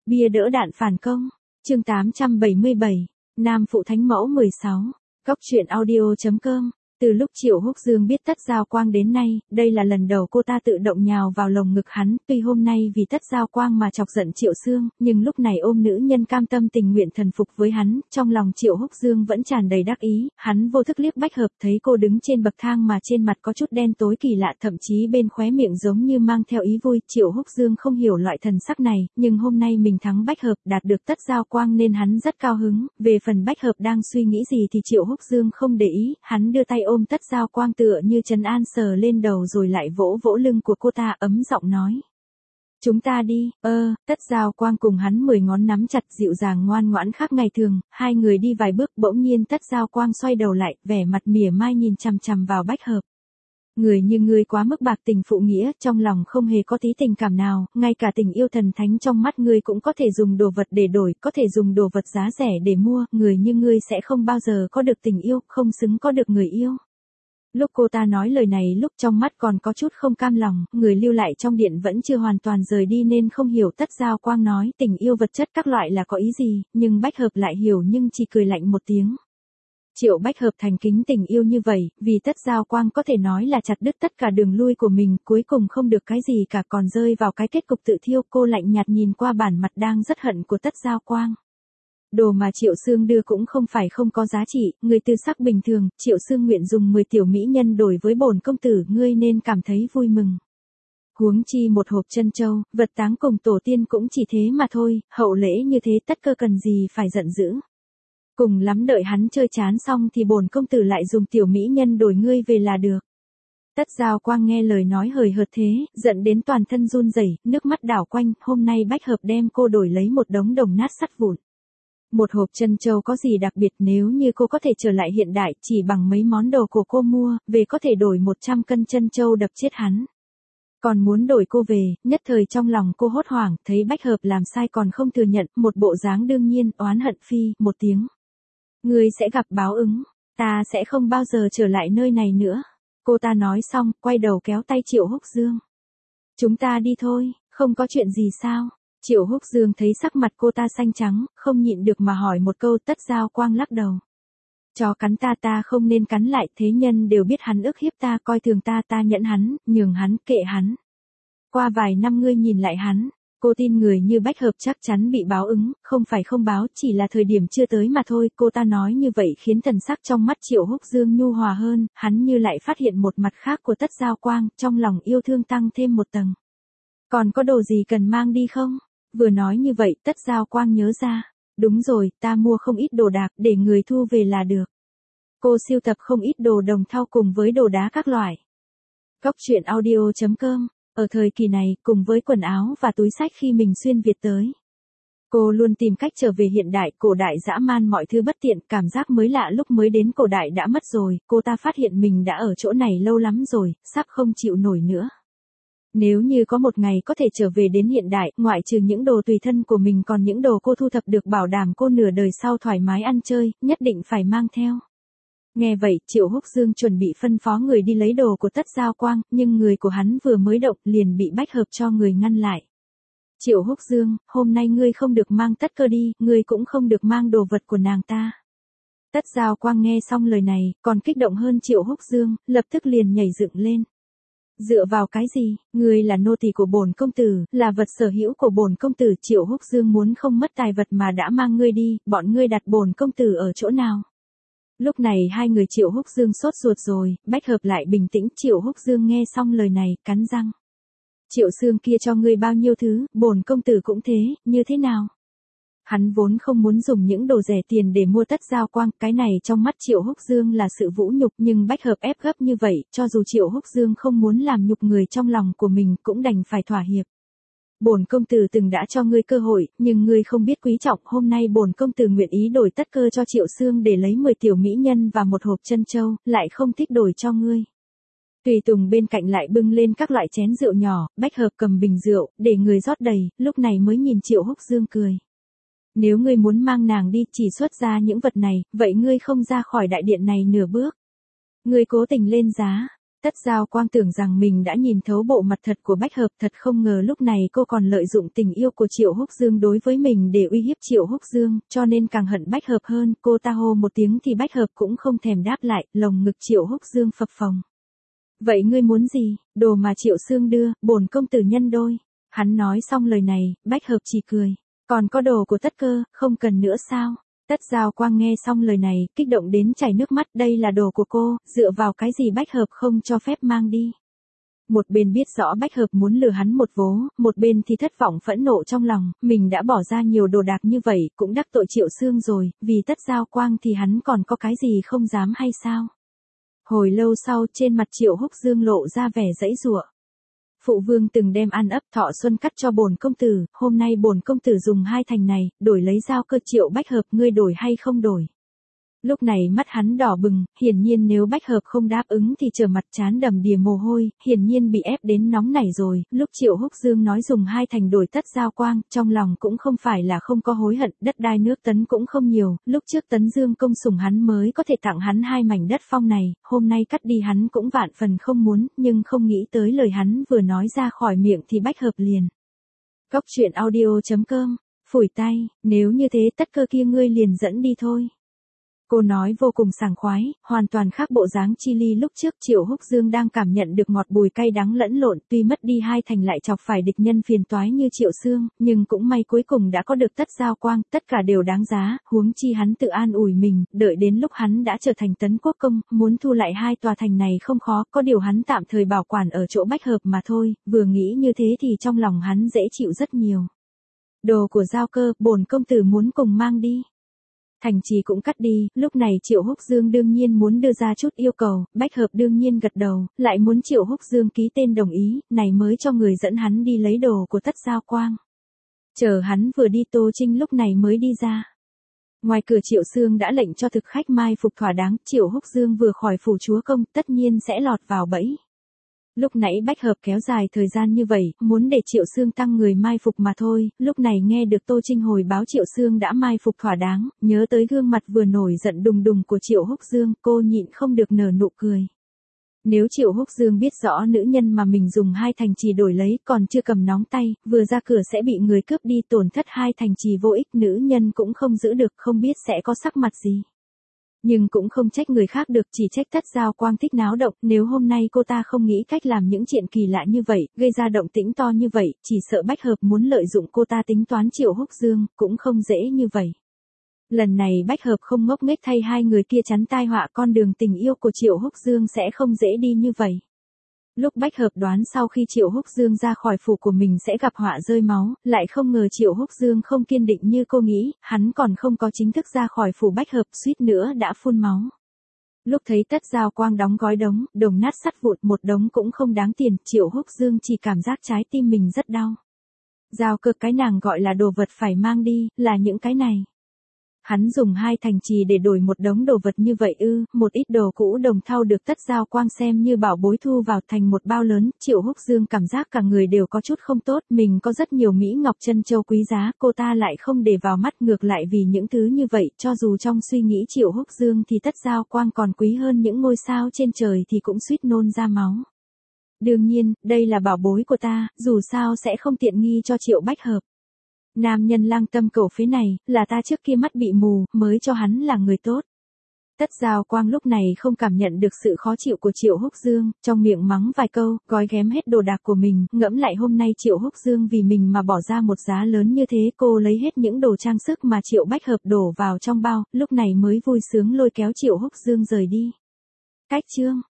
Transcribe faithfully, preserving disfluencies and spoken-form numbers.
Bia đỡ đạn phản công. Chương tám trăm bảy mươi bảy. Nam phụ thánh mẫu mười sáu. Cóc truyện audio chấm com. Từ lúc Triệu Húc Dương biết Tất Giao Quang đến nay, đây là lần đầu cô ta tự động nhào vào lồng ngực hắn, tuy hôm nay vì Tất Giao Quang mà chọc giận Triệu Sương, nhưng lúc này ôm nữ nhân cam tâm tình nguyện thần phục với hắn, trong lòng Triệu Húc Dương vẫn tràn đầy đắc ý, hắn vô thức liếc Bách Hợp thấy cô đứng trên bậc thang mà trên mặt có chút đen tối kỳ lạ, thậm chí bên khóe miệng giống như mang theo ý vui, Triệu Húc Dương không hiểu loại thần sắc này, nhưng hôm nay mình thắng Bách Hợp, đạt được Tất Giao Quang nên hắn rất cao hứng, về phần Bách Hợp đang suy nghĩ gì thì Triệu Húc Dương không để ý, hắn đưa tay ôm Tất Giao Quang tựa như trấn an sờ lên đầu rồi lại vỗ vỗ lưng của cô ta, ấm giọng nói. Chúng ta đi, ơ, Tất Giao Quang cùng hắn mười ngón nắm chặt, dịu dàng ngoan ngoãn khác ngày thường, hai người đi vài bước bỗng nhiên Tất Giao Quang xoay đầu lại, vẻ mặt mỉa mai nhìn chằm chằm vào Bách Hợp. Người như ngươi quá mức bạc tình phụ nghĩa, trong lòng không hề có tí tình cảm nào, ngay cả tình yêu thần thánh trong mắt ngươi cũng có thể dùng đồ vật để đổi, có thể dùng đồ vật giá rẻ để mua, người như ngươi sẽ không bao giờ có được tình yêu, không xứng có được người yêu. Lúc cô ta nói lời này lúc trong mắt còn có chút không cam lòng, người lưu lại trong điện vẫn chưa hoàn toàn rời đi nên không hiểu Tất Giao Quang nói tình yêu vật chất các loại là có ý gì, nhưng Bách Hợp lại hiểu nhưng chỉ cười lạnh một tiếng. Triệu Bách Hợp thành kính tình yêu như vậy, vì Tất Giao Quang có thể nói là chặt đứt tất cả đường lui của mình, cuối cùng không được cái gì cả còn rơi vào cái kết cục tự thiêu. Cô lạnh nhạt nhìn qua bản mặt đang rất hận của Tất Giao Quang. Đồ mà Triệu Sương đưa cũng không phải không có giá trị, người tư sắc bình thường, Triệu Sương nguyện dùng mười tiểu mỹ nhân đổi với bổn công tử, ngươi nên cảm thấy vui mừng. Huống chi một hộp chân châu, vật táng cùng tổ tiên cũng chỉ thế mà thôi, hậu lễ như thế tất cơ cần gì phải giận dữ. Cùng lắm đợi hắn chơi chán xong thì bổn công tử lại dùng tiểu mỹ nhân đổi ngươi về là được. Tất Giao Quang nghe lời nói hời hợt thế, giận đến toàn thân run rẩy, nước mắt đảo quanh, hôm nay Bách Hợp đem cô đổi lấy một đống đồng nát sắt vụn. Một hộp chân châu có gì đặc biệt, nếu như cô có thể trở lại hiện đại chỉ bằng mấy món đồ của cô mua, về có thể đổi một trăm cân chân châu đập chết hắn. Còn muốn đổi cô về, nhất thời trong lòng cô hốt hoảng, thấy Bách Hợp làm sai còn không thừa nhận, một bộ dáng đương nhiên, oán hận phi, một tiếng. Ngươi sẽ gặp báo ứng, ta sẽ không bao giờ trở lại nơi này nữa. Cô ta nói xong, quay đầu kéo tay Triệu Húc Dương. Chúng ta đi thôi, không có chuyện gì sao? Triệu Húc Dương thấy sắc mặt cô ta xanh trắng, không nhịn được mà hỏi một câu. Tất Giao Quang lắc đầu. Chó cắn ta ta không nên cắn lại, thế nhân đều biết hắn ức hiếp ta, coi thường ta ta nhẫn hắn, nhường hắn, kệ hắn. Qua vài năm ngươi nhìn lại hắn, cô tin người như Bách Hợp chắc chắn bị báo ứng, không phải không báo, chỉ là thời điểm chưa tới mà thôi. Cô ta nói như vậy khiến thần sắc trong mắt Triệu Húc Dương nhu hòa hơn, hắn như lại phát hiện một mặt khác của Tất Giao Quang, trong lòng yêu thương tăng thêm một tầng. Còn có đồ gì cần mang đi không? Vừa nói như vậy Tất Giao Quang nhớ ra. Đúng rồi, ta mua không ít đồ đạc, để người thu về là được. Cô sưu tập không ít đồ đồng thau cùng với đồ đá các loại. Cóc truyện audio chấm com. Ở thời kỳ này, cùng với quần áo và túi xách khi mình xuyên Việt tới, cô luôn tìm cách trở về hiện đại, cổ đại dã man mọi thứ bất tiện, cảm giác mới lạ lúc mới đến cổ đại đã mất rồi, cô ta phát hiện mình đã ở chỗ này lâu lắm rồi, sắp không chịu nổi nữa. Nếu như có một ngày có thể trở về đến hiện đại, ngoại trừ những đồ tùy thân của mình còn những đồ cô thu thập được bảo đảm cô nửa đời sau thoải mái ăn chơi, nhất định phải mang theo. Nghe vậy, Triệu Húc Dương chuẩn bị phân phó người đi lấy đồ của Tất Giao Quang, nhưng người của hắn vừa mới động, liền bị Bách Hợp cho người ngăn lại. Triệu Húc Dương, hôm nay ngươi không được mang Tất Cơ đi, ngươi cũng không được mang đồ vật của nàng ta. Tất Giao Quang nghe xong lời này, còn kích động hơn Triệu Húc Dương, lập tức liền nhảy dựng lên. Dựa vào cái gì, ngươi là nô tỳ của bổn công tử, là vật sở hữu của bổn công tử. Triệu Húc Dương muốn không mất tài vật mà đã mang ngươi đi, bọn ngươi đặt bổn công tử ở chỗ nào? Lúc này hai người Triệu Húc Dương sốt ruột rồi, Bách Hợp lại bình tĩnh. Triệu Húc Dương nghe xong lời này, cắn răng. Triệu Sương kia cho ngươi bao nhiêu thứ, bổn công tử cũng thế, như thế nào? Hắn vốn không muốn dùng những đồ rẻ tiền để mua Tất Giao Quang, cái này trong mắt Triệu Húc Dương là sự vũ nhục, nhưng Bách Hợp ép gấp như vậy, cho dù Triệu Húc Dương không muốn làm nhục người trong lòng của mình cũng đành phải thỏa hiệp. Bổn công tử từng đã cho ngươi cơ hội, nhưng ngươi không biết quý trọng, hôm nay bổn công tử nguyện ý đổi Tất Cơ cho Triệu Sương để lấy mười tiểu mỹ nhân và một hộp chân châu, lại không thích đổi cho ngươi. Tùy tùng bên cạnh lại bưng lên các loại chén rượu nhỏ, Bách Hợp cầm bình rượu, để người rót đầy, lúc này mới nhìn Triệu Húc Dương cười. Nếu ngươi muốn mang nàng đi chỉ xuất ra những vật này, vậy ngươi không ra khỏi đại điện này nửa bước. Ngươi cố tình lên giá. Tất Giao Quang tưởng rằng mình đã nhìn thấu bộ mặt thật của Bách Hợp, thật không ngờ lúc này cô còn lợi dụng tình yêu của Triệu Húc Dương đối với mình để uy hiếp Triệu Húc Dương, cho nên càng hận Bách Hợp hơn. Cô ta hô một tiếng thì Bách Hợp cũng không thèm đáp lại, lồng ngực Triệu Húc Dương phập phồng. Vậy ngươi muốn gì, đồ mà Triệu Sương đưa, bổn công tử nhân đôi. Hắn nói xong lời này, Bách Hợp chỉ cười. Còn có đồ của Tất Cơ, không cần nữa sao? Tất Giao Quang nghe xong lời này, kích động đến chảy nước mắt, đây là đồ của cô, dựa vào cái gì Bách Hợp không cho phép mang đi. Một bên biết rõ Bách Hợp muốn lừa hắn một vố, một bên thì thất vọng phẫn nộ trong lòng, mình đã bỏ ra nhiều đồ đạc như vậy, cũng đắc tội Triệu Sương rồi, vì Tất Giao Quang thì hắn còn có cái gì không dám hay sao? Hồi lâu sau, trên mặt Triệu Húc Dương lộ ra vẻ giãy giụa. Phụ vương từng đem ăn ấp Thọ Xuân cắt cho bổn công tử, hôm nay bổn công tử dùng hai thành này, đổi lấy Giao Cơ. Triệu Bách Hợp, ngươi đổi hay không đổi? Lúc này mắt hắn đỏ bừng, hiển nhiên nếu Bách Hợp không đáp ứng thì trở mặt trán đầm đìa mồ hôi, hiển nhiên bị ép đến nóng nảy rồi. Lúc Triệu Húc Dương nói dùng hai thành đổi Tất Giao Quang, trong lòng cũng không phải là không có hối hận, đất đai nước Tấn cũng không nhiều, lúc trước Tấn Dương công sủng hắn mới có thể tặng hắn hai mảnh đất phong này, hôm nay cắt đi hắn cũng vạn phần không muốn, nhưng không nghĩ tới lời hắn vừa nói ra khỏi miệng thì Bách Hợp liền. Góc truyện audio chấm com, phủi tay, nếu như thế Tất Cơ kia ngươi liền dẫn đi thôi. Cô nói vô cùng sảng khoái, hoàn toàn khác bộ dáng chi ly lúc trước. Triệu Húc Dương đang cảm nhận được ngọt bùi cay đắng lẫn lộn, tuy mất đi hai thành lại chọc phải địch nhân phiền toái như Triệu Sương, nhưng cũng may cuối cùng đã có được Tất Giao Quang, tất cả đều đáng giá, huống chi hắn tự an ủi mình, đợi đến lúc hắn đã trở thành Tấn Quốc công, muốn thu lại hai tòa thành này không khó, có điều hắn tạm thời bảo quản ở chỗ Bách Hợp mà thôi, vừa nghĩ như thế thì trong lòng hắn dễ chịu rất nhiều. Đồ của Giao Cơ, bổn công tử muốn cùng mang đi. Thành trì cũng cắt đi, lúc này Triệu Húc Dương đương nhiên muốn đưa ra chút yêu cầu, Bách Hợp đương nhiên gật đầu, lại muốn Triệu Húc Dương ký tên đồng ý, này mới cho người dẫn hắn đi lấy đồ của Tất Giao Quang. Chờ hắn vừa đi Tô Trinh lúc này mới đi ra. Ngoài cửa Triệu Sương đã lệnh cho thực khách mai phục thỏa đáng, Triệu Húc Dương vừa khỏi phủ chúa công, tất nhiên sẽ lọt vào bẫy. Lúc nãy Bách Hợp kéo dài thời gian như vậy, muốn để Triệu Sương tăng người mai phục mà thôi, lúc này nghe được Tô Trinh hồi báo Triệu Sương đã mai phục thỏa đáng, nhớ tới gương mặt vừa nổi giận đùng đùng của Triệu Húc Dương, cô nhịn không được nở nụ cười. Nếu Triệu Húc Dương biết rõ nữ nhân mà mình dùng hai thành trì đổi lấy còn chưa cầm nóng tay, vừa ra cửa sẽ bị người cướp đi tổn thất hai thành trì vô ích, nữ nhân cũng không giữ được, không biết sẽ có sắc mặt gì. Nhưng cũng không trách người khác được, chỉ trách Tất Giao Quang thích náo động, nếu hôm nay cô ta không nghĩ cách làm những chuyện kỳ lạ như vậy, gây ra động tĩnh to như vậy, chỉ sợ Bách Hợp muốn lợi dụng cô ta tính toán Triệu Húc Dương, cũng không dễ như vậy. Lần này Bách Hợp không ngốc nghếch thay hai người kia chắn tai họa, con đường tình yêu của Triệu Húc Dương sẽ không dễ đi như vậy. Lúc Bách Hợp đoán sau khi Triệu Húc Dương ra khỏi phủ của mình sẽ gặp họa rơi máu, lại không ngờ Triệu Húc Dương không kiên định như cô nghĩ, hắn còn không có chính thức ra khỏi phủ Bách Hợp, suýt nữa đã phun máu. Lúc thấy Tất Giao Quang đóng gói đống, đồng nát sắt vụn, một đống cũng không đáng tiền, Triệu Húc Dương chỉ cảm giác trái tim mình rất đau. Giao Cơ, cái nàng gọi là đồ vật phải mang đi, là những cái này. Hắn dùng hai thành trì để đổi một đống đồ vật như vậy ư? Một ít đồ cũ đồng thau được Tất Giao Quang xem như bảo bối thu vào thành một bao lớn, Triệu Húc Dương cảm giác cả người đều có chút không tốt, mình có rất nhiều mỹ ngọc chân châu quý giá, cô ta lại không để vào mắt, ngược lại vì những thứ như vậy, cho dù trong suy nghĩ Triệu Húc Dương thì Tất Giao Quang còn quý hơn những ngôi sao trên trời thì cũng suýt nôn ra máu. Đương nhiên, đây là bảo bối của ta, dù sao sẽ không tiện nghi cho Triệu Bách Hợp. Nam nhân lang tâm cầu phế này, là ta trước kia mắt bị mù, mới cho hắn là người tốt. Tất Giao Quang lúc này không cảm nhận được sự khó chịu của Triệu Húc Dương, trong miệng mắng vài câu, gói ghém hết đồ đạc của mình, ngẫm lại hôm nay Triệu Húc Dương vì mình mà bỏ ra một giá lớn như thế, cô lấy hết những đồ trang sức mà Triệu Bách Hợp đổ vào trong bao, lúc này mới vui sướng lôi kéo Triệu Húc Dương rời đi. Cách chương